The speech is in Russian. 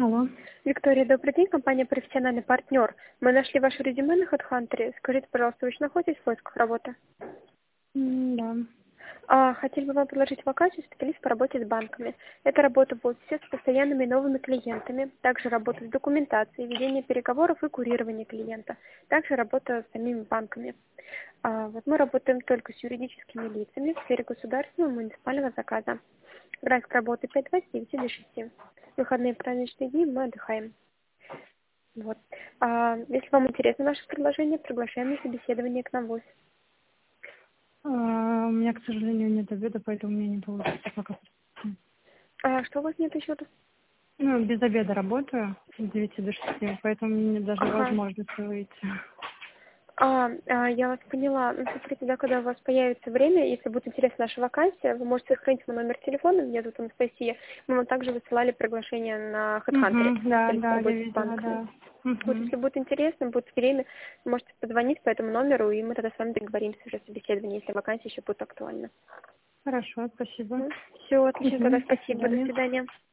Алло. Виктория, добрый день, компания «Профессиональный партнер». Мы нашли ваше резюме на HeadHunter. Скажите, пожалуйста, вы еще находитесь в поисках работы? Да. Хотели бы вам предложить вакансию специалист по работе с банками. Эта работа будет все с постоянными новыми клиентами, также работа с документацией, ведение переговоров и курирование клиента, также работа с самими банками. Вот мы работаем только с юридическими лицами в сфере государственного и муниципального заказа. График работы 5-2 с 9 до 6. Выходные и праздничные дни мы отдыхаем. Вот. Если вам интересно наше предложение, приглашаем на собеседование к нам в офис. У меня, к сожалению, нет обеда, поэтому мне не получится пока. Что у вас нет еще раз? Ну, без обеда работаю с 9 до 6, поэтому мне нет даже Ага. возможности выйти. Я вас поняла. Ну, смотрите, да, когда у вас появится время, если будет интересна наша вакансия, вы можете сохранить мой номер телефона, меня зовут Анастасия. Мы вам также высылали приглашение на HeadHunter, Да, специалист по да, я работе с видела, банками. да. Вот, если будет интересно, будет время, вы можете позвонить по этому номеру, и мы тогда с вами договоримся уже о собеседовании, если вакансия еще будет актуальна. Хорошо, спасибо. Все, отлично, тогда До спасибо, до свидания. свидания.